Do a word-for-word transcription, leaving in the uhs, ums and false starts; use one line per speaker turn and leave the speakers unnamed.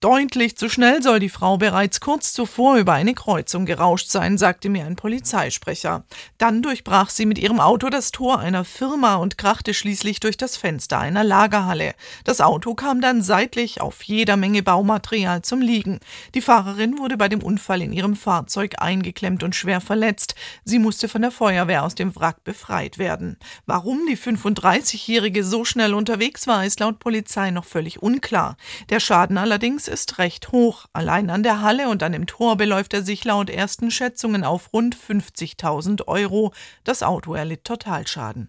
Deutlich zu schnell soll die Frau bereits kurz zuvor über eine Kreuzung gerauscht sein, sagte mir ein Polizeisprecher. Dann durchbrach sie mit ihrem Auto das Tor einer Firma und krachte schließlich durch das Fenster einer Lagerhalle. Das Auto kam dann seitlich auf jeder Menge Baumaterial zum Liegen. Die Fahrerin wurde bei dem Unfall in ihrem Fahrzeug eingeklemmt und schwer verletzt. Sie musste von der Feuerwehr aus dem Wrack befreit werden. Warum die fünfunddreißigjährige so schnell unterwegs war, ist laut Polizei noch völlig unklar. Der Schaden allerdings ist recht hoch. Allein an der Halle und an dem Tor beläuft er sich laut ersten Schätzungen auf rund fünfzigtausend Euro. Das Auto erlitt Totalschaden.